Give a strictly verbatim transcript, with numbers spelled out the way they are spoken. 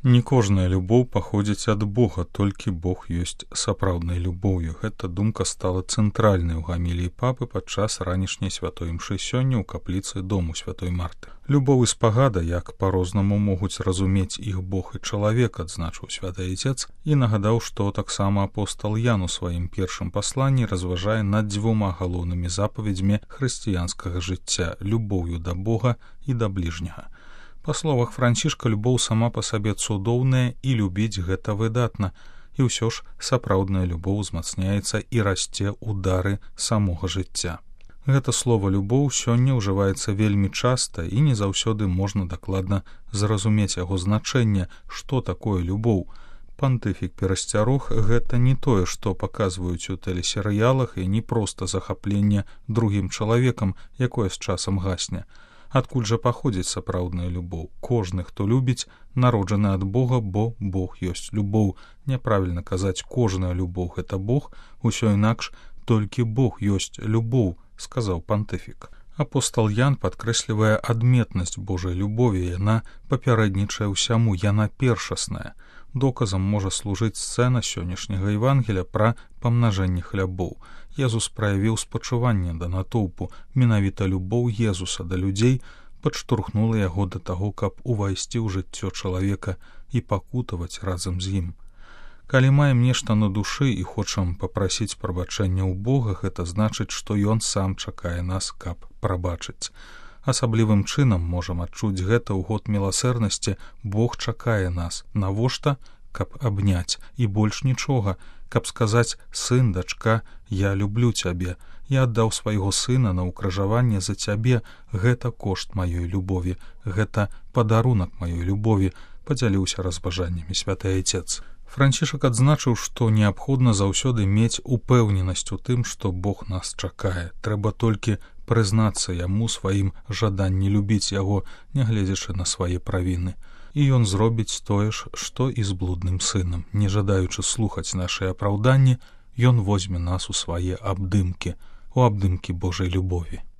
Не кожная любоў паходзіць ад Бога, толькі Бог ёсць сапраўднай любоўю. Гэта думка стала цэнтральнай у гаміліі папы падчас ранішняй святой імшы сёння ў капліцы дому святой Марты. Любоў і спагада, як па-рознаму могуць разумець іх Бог і чалавек, адзначыў святы Айцец і нагадаў, што таксама апостал Ян у сваім першым пасланні разважае над дзвюма галоўнымі запаведзьмі хрысціянскага жыцця: любоўю да Бога і да бліжняга. Па словах Францішка, любоў сама па сабе цудоўная і любіць гэта выдатна, і ўсё ж сапраўдная любоў узмацняецца і расце ў дары самога жыцця. Гэта слова «любоў» сёння ўжываецца вельмі часта і не заўсёды можна дакладна зразумець яго значэнне, што такое любоў. Пантыфік перасцярог, гэта не тое, што паказваюць у тэлесерыялах, і не проста захапленне другім чалавекам, якое з часам гасне. Адкуль жа паходзіць сапраўдная любоў? Кожны, хто любіць, народжаны ад Бога, бо Бог ёсць любоў. Няправільна казаць «кожная любоў» — гэта Бог, усё інакш толькі Бог ёсць любоў, сказаў пантыфік. Апостал Ян падкрэслівае адметнасць Божай любові, яна папярэднічае ўсяму, яна першасная. Доказам можа служыць сцэна сённяшняга Евангелія пра памнажэнне хлябоў. Езус праявіў спачуванне да натоўпу, менавіта любоў Езуса да людзей падштурхнула яго да таго, каб увайсці ў жыццё чалавека і пакутаваць разам з ім. Калі маем нешта на душы і хочам папрасіць прабачэння ў Бога, гэта значыць, што Ён сам чакае нас, каб прабачыць. Асаблівым чынам можам адчуць гэта ў год міласэрнасці. Бог чакае нас. Навошта? Каб абняць. І больш нічога. Каб сказаць: «Сын, дачка, я люблю цябе. Я аддаў свайго сына на ўкрыжаванне за цябе. Гэта кошт маёй любові. Гэта падарунак маёй любові», падзяліўся разважаннямі святы Айцец. Францішак адзначыў, што неабходна заўсёды мець упэўненасць у тым, што Бог нас чакае. Трэба толькі прызнацца яму сваім жаданні любіць яго, нягледзячы на свае правіны. І ён зробіць тое ж, што і з блудным сынам. Не жадаючы слухаць нашыя апраўданні, ён возьме нас у свае абдымкі, у абдымкі Божай любові.